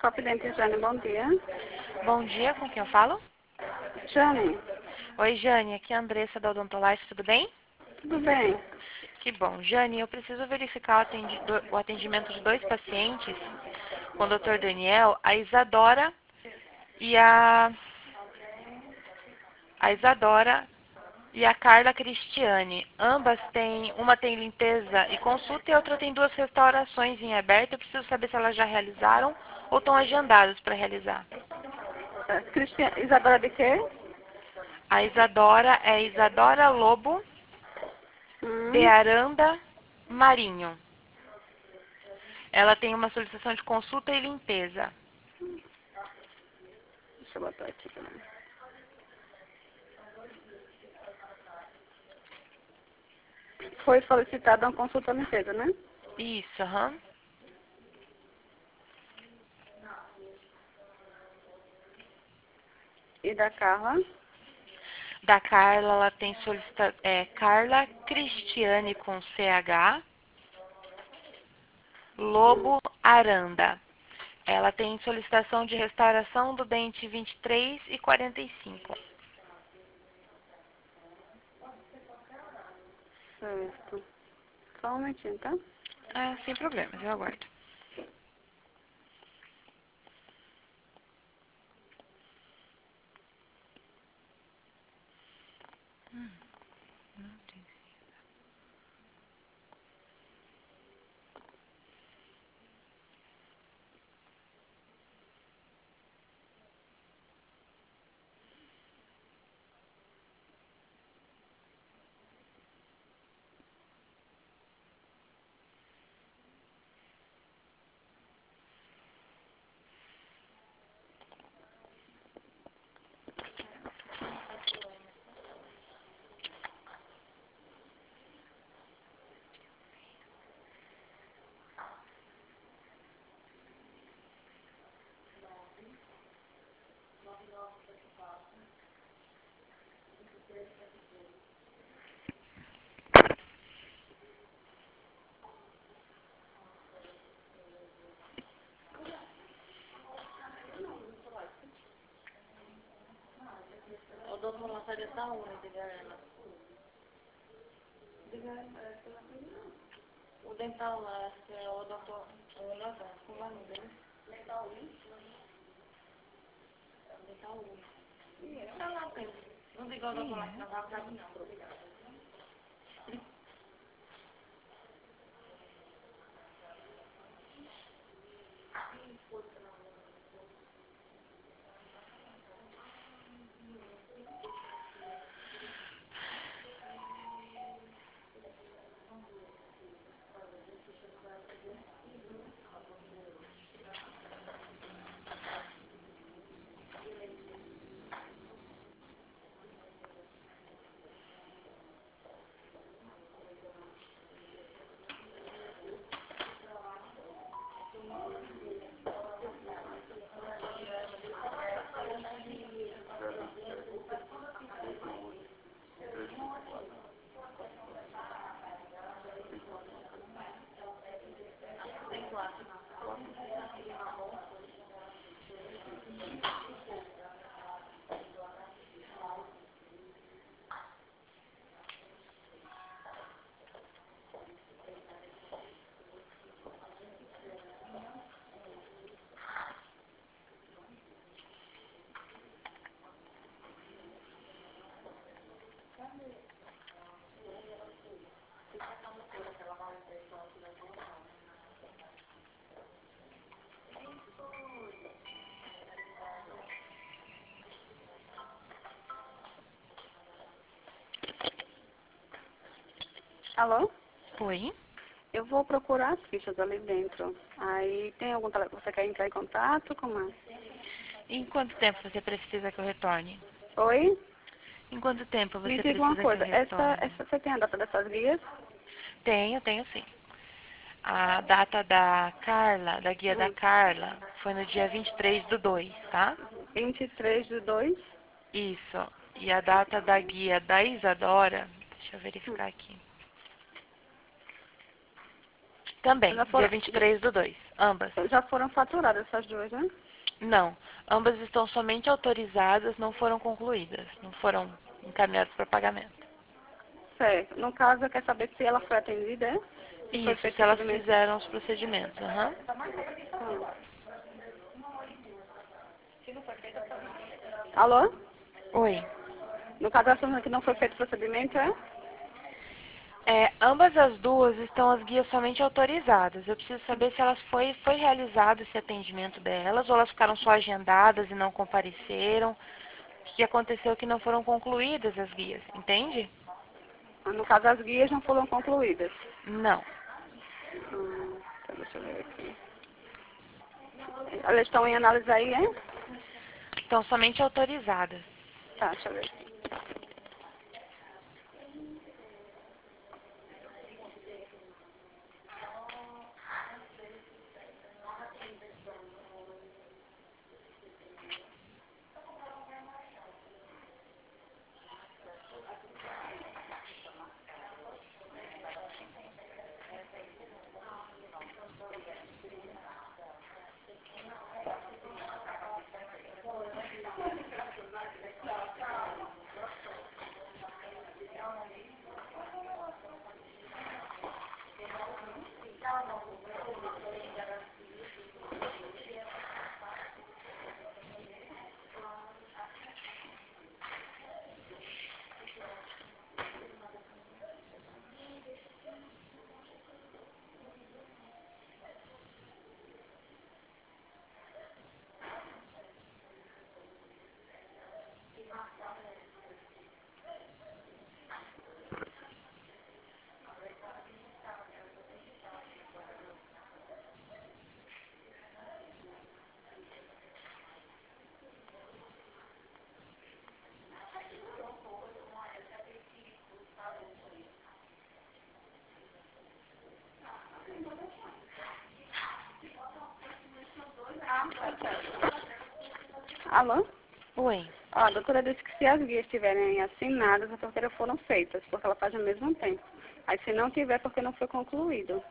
Confidente, Jane, bom dia. Bom dia, com quem eu falo? Jane, Oi, Jane, aqui é a Andressa da Odontolife, tudo bem? tudo bem? Que bom. Jane, eu preciso verificar o atendimento de dois pacientes com o Dr. Daniel, a Isadora e a Isadora e a Carla Cristiane. Ambas têm, uma tem limpeza e consulta e a outra tem duas restaurações em aberto. Eu preciso saber se elas já realizaram ou estão agendadas para realizar. Isadora de quê? A Isadora é Isadora Lobo de Hum, Aranda Marinho. Ela tem uma solicitação de consulta e limpeza. deixa eu botar aqui também. Foi solicitada uma consulta limpeza, né? Isso, aham. E da Carla? Da Carla, ela tem Carla Cristiane com CH, Lobo Aranda. Ela tem solicitação de restauração do dente 23 e 45. Certo. Só um momentinho, tá? Ah, sem problemas, eu aguardo. Não tem. O doutor lá sai dessa unha, diga ela. O dental lá, que é o doutor, o Lazar, como é o nome dele? Dental Tá lá, tem. Não diga o doutor lá que não vai pra mim, não. Alô? Oi? Eu vou procurar as fichas ali dentro. Aí, tem algum telefone que você quer entrar em contato? Como é? Em quanto tempo você precisa que eu retorne? Oi? Em quanto tempo Me você diga uma precisa que eu coisa. retorne? Você tem a data dessas guias? Tenho sim. A data da Carla, da guia da Hum. Carla, foi no dia 23/2, tá? 23/2. Isso. E a data da guia da Isadora, deixa eu Hum. verificar aqui. Também, Ela dia for... 23/2. Ambas. Já foram faturadas essas duas, né? Não. Ambas estão somente autorizadas, não foram concluídas. Não foram encaminhadas para pagamento. Certo. No caso, eu quero saber se ela foi atendida, é? Se foi Isso, feito se elas procedimento. fizeram os procedimentos. Aham. Alô? Oi. No caso, ela falando que não foi feito procedimento, é? Ambas as duas estão as guias somente autorizadas. Eu preciso saber se elas foi realizado esse atendimento delas ou elas ficaram só agendadas e não compareceram. O que aconteceu que não foram concluídas as guias, entende? No caso, as guias não foram concluídas. Não. Então, deixa eu ver aqui. Elas estão em análise aí, é? Estão somente autorizadas. Tá, deixa eu ver aqui. Alô? Oi. Ó, a doutora disse que se as guias estiverem assinadas, é porque elas foram feitas, porque ela faz ao mesmo tempo. Aí se não tiver, é porque não foi concluído.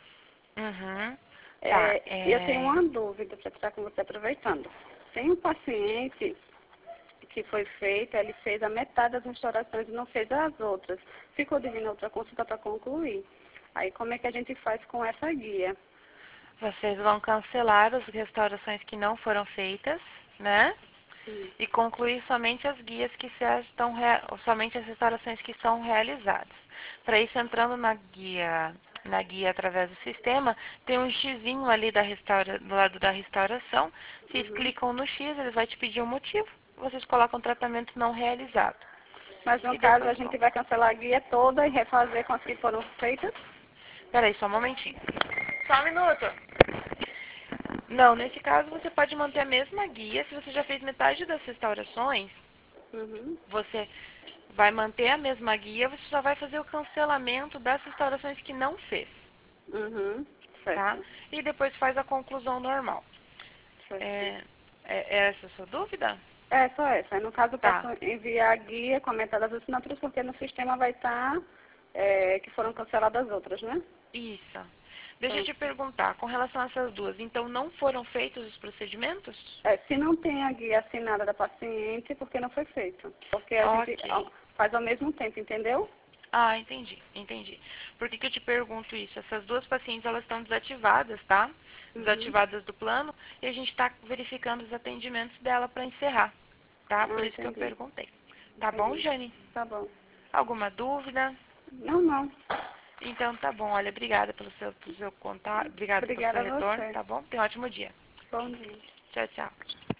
Uhum. Tá. E eu tenho uma dúvida para tirar com você aproveitando. Tem um paciente que foi feito, ele fez a metade das restaurações e não fez as outras. Ficou devendo outra consulta para concluir. Aí como é que a gente faz com essa guia? Vocês vão cancelar as restaurações que não foram feitas, né? E concluir somente as guias que estão somente as restaurações que são realizadas. Para isso, entrando na guia através do sistema, tem um xizinho ali do lado da restauração. Vocês clicam no X, ele vai te pedir um motivo. Vocês colocam tratamento não realizado. Mas no E caso depois a gente vai cancelar a guia toda e refazer com as que foram feitas? Peraí, só um momentinho. Só um minuto. Não, nesse caso você pode manter a mesma guia. Se você já fez metade das restaurações, você vai manter a mesma guia, você só vai fazer o cancelamento das restaurações que não fez. Certo. Tá? E depois faz a conclusão normal. Certo. É essa a sua dúvida? É, só essa. Aí, no caso, eu Tá. posso enviar a guia com a metade das assinaturas, porque no sistema vai estar que foram canceladas as outras, né? Isso. Deixa eu te perguntar, com relação a essas duas, então não foram feitos os procedimentos? Se não tem a guia assinada da paciente, porque não foi feito. Porque a gente faz ao mesmo tempo, entendeu? Ah, entendi. Por que eu te pergunto isso? Essas duas pacientes, elas estão desativadas, tá? Desativadas do plano, e a gente está verificando os atendimentos dela para encerrar, tá? Por isso que eu perguntei. Tá bom, Jane? Tá bom. Alguma dúvida? Não. Então tá bom, olha, obrigada pelo seu contato, obrigada pelo seu Obrigada a retorno, você. tá bom? Tenha um ótimo dia. Bom dia. Tchau, tchau.